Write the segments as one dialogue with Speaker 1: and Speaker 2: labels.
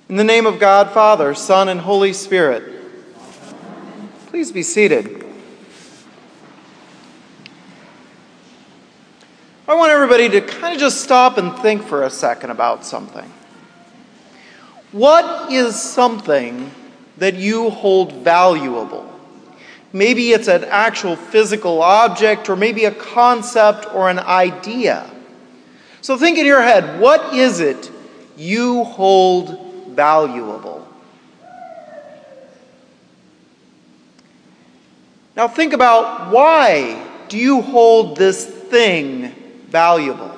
Speaker 1: In the name of God, Father, Son, and Holy Spirit. Please be seated. I want everybody to kind of just stop and think for a second about something. What is something that you hold valuable? Maybe it's an actual physical object, or maybe a concept or an idea. So think in your head, what is it you hold valuable? Now think about, why do you hold this thing valuable?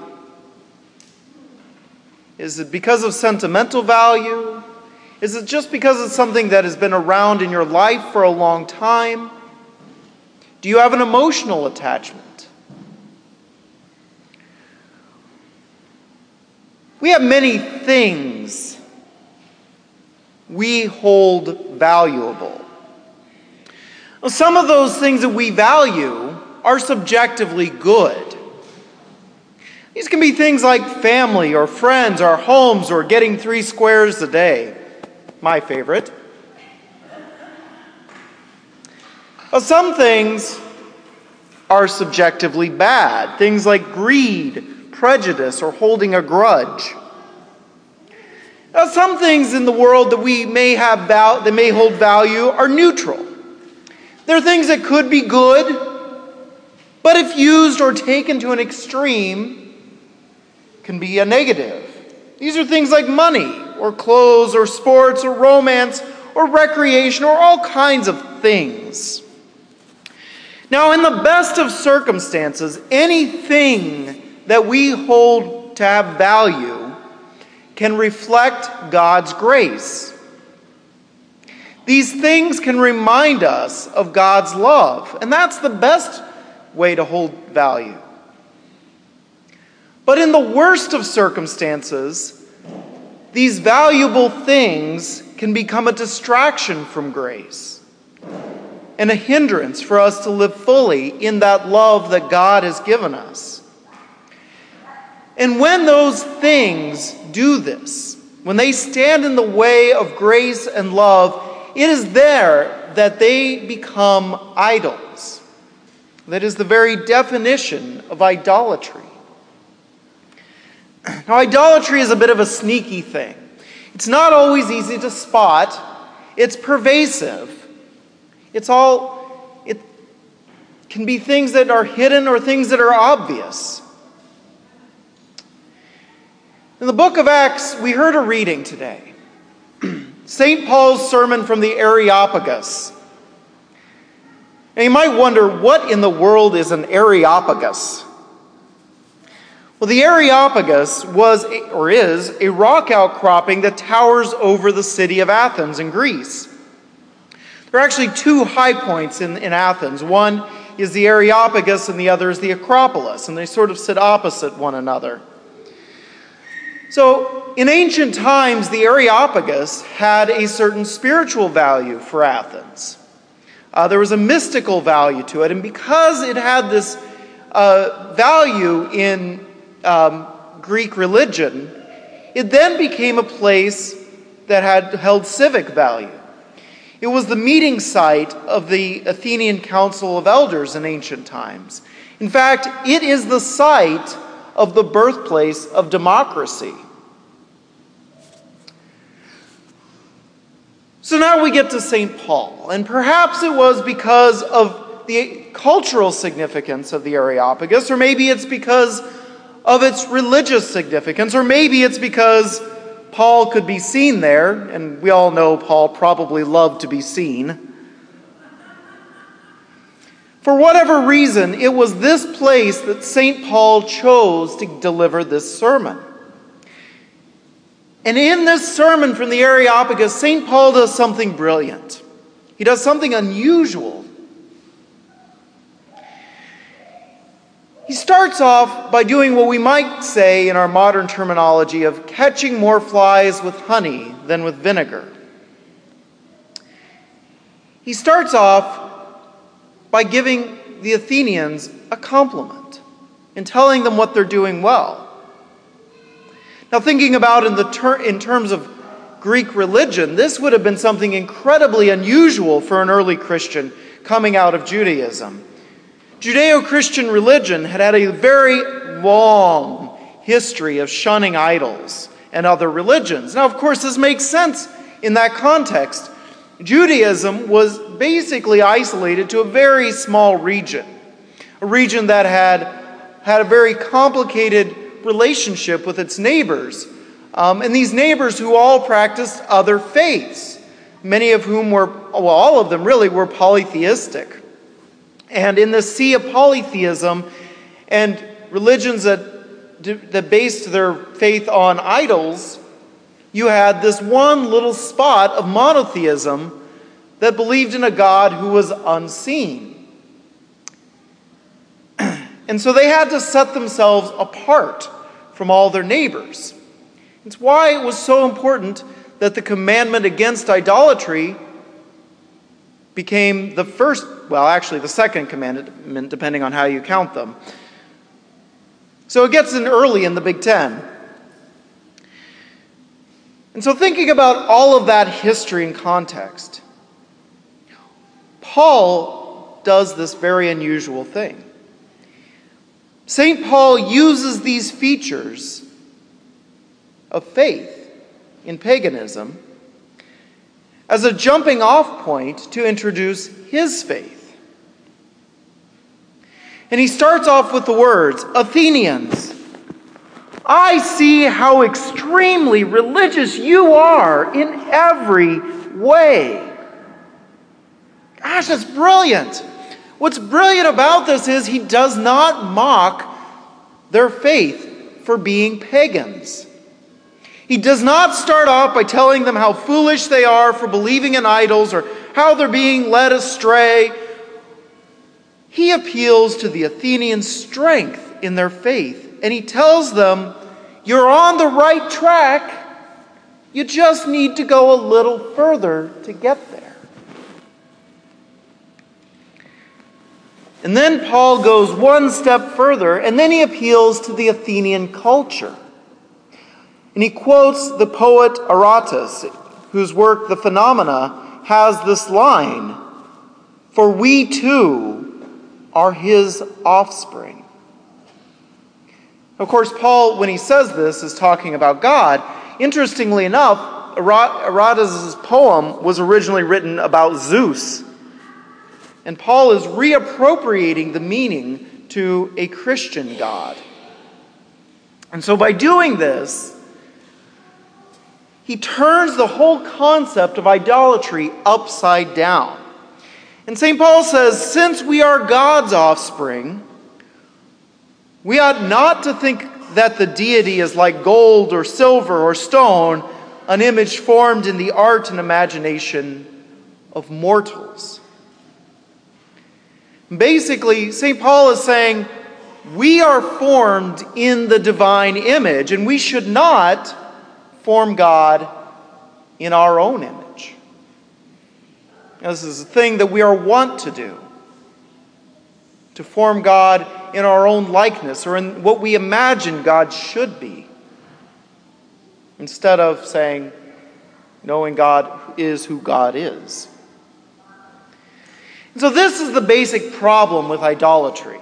Speaker 1: Is it because of sentimental value? Is it just because it's something that has been around in your life for a long time? Do you have an emotional attachment? We have many things we hold valuable. Well, some of those things that we value are subjectively good. These can be things like family or friends or homes or getting 3 squares a day. My favorite. Some things are subjectively bad. Things like greed, prejudice, or holding a grudge. Now, some things in the world that we may have that may hold value are neutral. They're things that could be good, but if used or taken to an extreme, can be a negative. These are things like money, or clothes, or sports, or romance, or recreation, or all kinds of things. Now, in the best of circumstances, anything that we hold to have value can reflect God's grace. These things can remind us of God's love, and that's the best way to hold value. But in the worst of circumstances, these valuable things can become a distraction from grace and a hindrance for us to live fully in that love that God has given us. And when those things do this, when they stand in the way of grace and love, it is there that they become idols. That is the very definition of idolatry. Now, idolatry is a bit of a sneaky thing. It's not always easy to spot. It's pervasive. It can be things that are hidden or things that are obvious. In the book of Acts, we heard a reading today. St. Paul's sermon from the Areopagus. And you might wonder, what in the world is an Areopagus? Well, the Areopagus is a rock outcropping that towers over the city of Athens in Greece. There are actually 2 high points in Athens. One is the Areopagus and the other is the Acropolis, and they sort of sit opposite one another. So, in ancient times, the Areopagus had a certain spiritual value for Athens. There was a mystical value to it, and because it had this value in Greek religion, it then became a place that held civic value. It was the meeting site of the Athenian Council of Elders in ancient times. In fact, it is the site of the birthplace of democracy. So now we get to St. Paul, and perhaps it was because of the cultural significance of the Areopagus, or maybe it's because of its religious significance, or maybe it's because Paul could be seen there, and we all know Paul probably loved to be seen. For whatever reason, it was this place that St. Paul chose to deliver this sermon. And in this sermon from the Areopagus, St. Paul does something brilliant. He does something unusual. He starts off by doing what we might say in our modern terminology of catching more flies with honey than with vinegar. He starts off by giving the Athenians a compliment and telling them what they're doing well. Now, thinking about in terms of Greek religion, this would have been something incredibly unusual for an early Christian coming out of Judaism. Judeo-Christian religion had a very long history of shunning idols and other religions. Now, of course, this makes sense in that context. Judaism was basically isolated to a very small region, a region that had a very complicated relationship with its neighbors, and these neighbors who all practiced other faiths, many of whom were, well, all of them really were polytheistic. And in the sea of polytheism and religions that based their faith on idols, you had this one little spot of monotheism that believed in a God who was unseen. And so they had to set themselves apart from all their neighbors. It's why it was so important that the commandment against idolatry became the second commandment, depending on how you count them. So it gets in early in the Big Ten. And so thinking about all of that history and context, Paul does this very unusual thing. St. Paul uses these features of faith in paganism as a jumping off point to introduce his faith. And he starts off with the words, Athenians, I see how extremely religious you are in every way. Gosh, that's brilliant. What's brilliant about this is he does not mock their faith for being pagans. He does not start off by telling them how foolish they are for believing in idols or how they're being led astray. He appeals to the Athenians' strength in their faith, and he tells them, you're on the right track. You just need to go a little further to get there. And then Paul goes one step further, and then he appeals to the Athenian culture. And he quotes the poet Aratus, whose work, The Phenomena, has this line, for we too are his offspring. Of course, Paul, when he says this, is talking about God. Interestingly enough, Aratus' poem was originally written about Zeus. And Paul is reappropriating the meaning to a Christian God. And so by doing this, he turns the whole concept of idolatry upside down. And St. Paul says, since we are God's offspring, we ought not to think that the deity is like gold or silver or stone, an image formed in the art and imagination of mortals. Basically, St. Paul is saying, we are formed in the divine image, and we should not form God in our own image. Now, this is a thing that we are wont to do, to form God in our own likeness or in what we imagine God should be, instead of saying, knowing God is who God is. And so this is the basic problem with idolatry,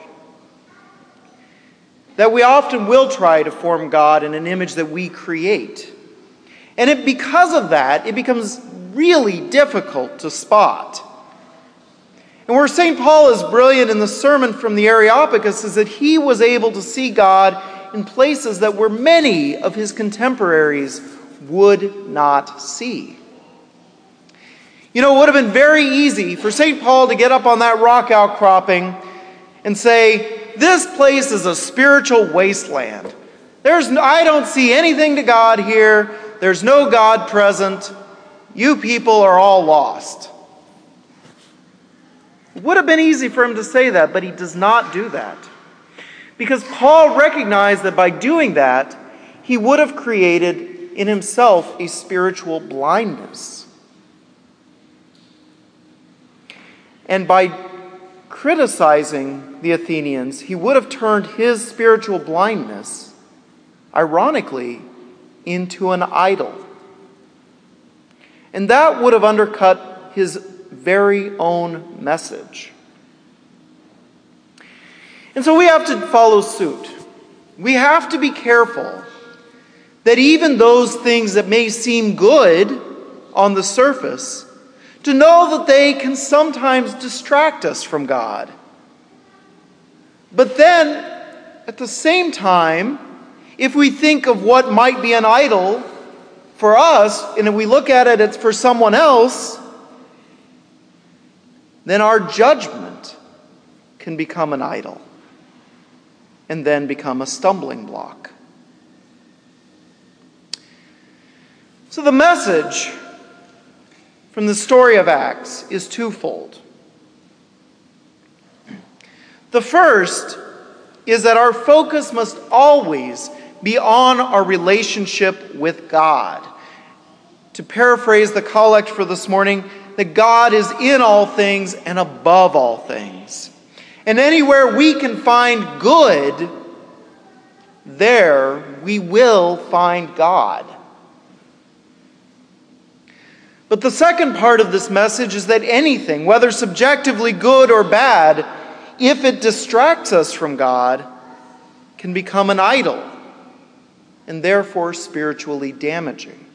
Speaker 1: that we often will try to form God in an image that we create. And because of that, it becomes really difficult to spot. And where St. Paul is brilliant in the sermon from the Areopagus is that he was able to see God in places that where many of his contemporaries would not see. You know, it would have been very easy for St. Paul to get up on that rock outcropping and say, this place is a spiritual wasteland. I don't see anything to God here. There's no God present. You people are all lost. It would have been easy for him to say that, but he does not do that. Because Paul recognized that by doing that, he would have created in himself a spiritual blindness. And by criticizing the Athenians, he would have turned his spiritual blindness, ironically, into an idol. And that would have undercut his very own message. And so we have to follow suit. We have to be careful that even those things that may seem good on the surface, to know that they can sometimes distract us from God. But then, at the same time, if we think of what might be an idol for us, and if we look at it, it's for someone else, then our judgment can become an idol and then become a stumbling block. So the message from the story of Acts is twofold. The first is that our focus must always be on our relationship with God. To paraphrase the collect for this morning, that God is in all things and above all things. And anywhere we can find good, there we will find God. But the second part of this message is that anything, whether subjectively good or bad, if it distracts us from God, can become an idol and therefore spiritually damaging.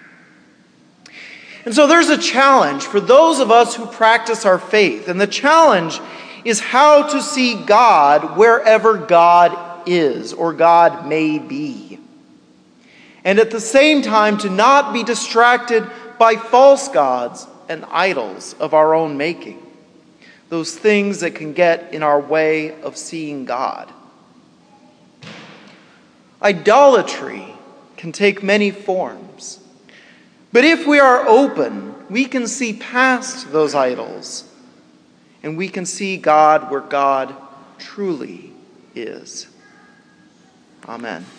Speaker 1: And so there's a challenge for those of us who practice our faith. And the challenge is how to see God wherever God is or God may be. And at the same time to not be distracted by false gods and idols of our own making. Those things that can get in our way of seeing God. Idolatry can take many forms. But if we are open, we can see past those idols. And we can see God where God truly is. Amen.